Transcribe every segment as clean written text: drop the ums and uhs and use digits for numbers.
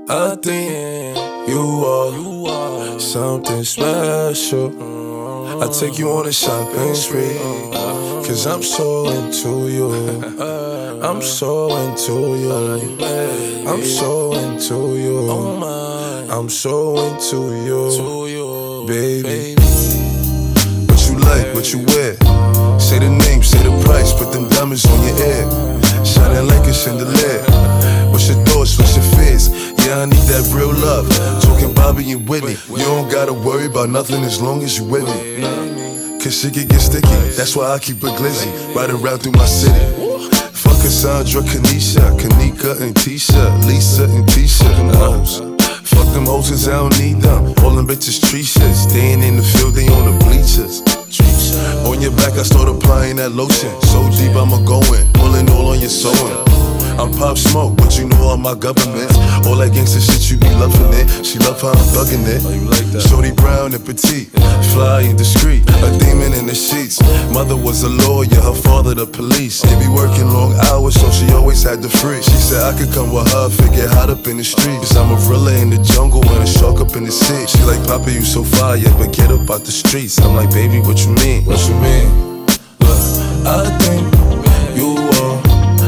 I think you are something special. I take you on a shopping spree, cause I'm so into you. I'm so into you. I'm so into you. I'm so into you, baby. What you like, what you wear? Say the name, say the price, put them diamonds on your ear. Shining like a chandelier. What's your thoughts, what's your fears? Yeah, I need that real love. Talking Bobby and Whitney. You don't gotta worry about nothing as long as you with me. Cause shit can get sticky, that's why I keep it glizzy. Riding around through my city. Fuck Cassandra, Kanisha, Kanika and Tisha, Lisa and Tisha. Them hoes. Fuck them hoes cause I don't need them. All them bitches tree shit. Staying in the field, they on the bleachers. On your back, I start applying that lotion. So deep, I'ma go in, pulling all on your sewing. I'm Pop Smoke, but you know all my government. All that gangsta shit, you be loving it. She love how I'm thugging it. Oh, you like that? Shorty brown and petite, fly and discreet, a demon in the sheets. Mother was a lawyer, her father the police. They be working long hours, so she always had the free. She said I could come with her, figure hot up in the street. Cause I'm a gorilla in the jungle and a shark up in the sea. She like, Papa, you so fire, but get up out the streets. I'm like, baby, what you mean? What you mean? Look, I think you are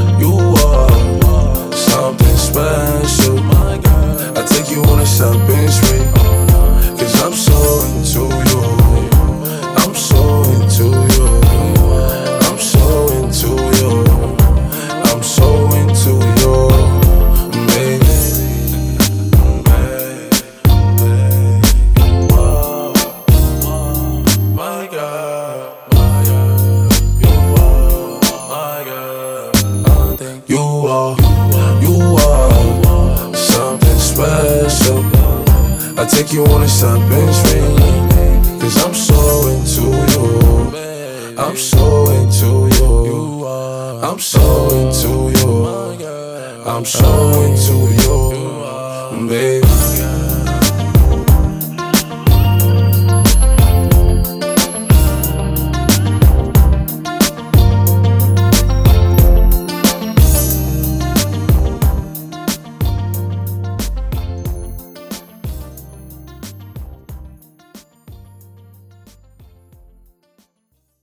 something special. I take you on a shopping spree, cause I'm so into you. I'm so into you. I'm so into you. I'm so into you, baby. My God, my God, you are my God. I think you are something special. I take you on a shopping spree, cause I'm so into you. I'm so into you. I'm so into you. I'm so into you, baby.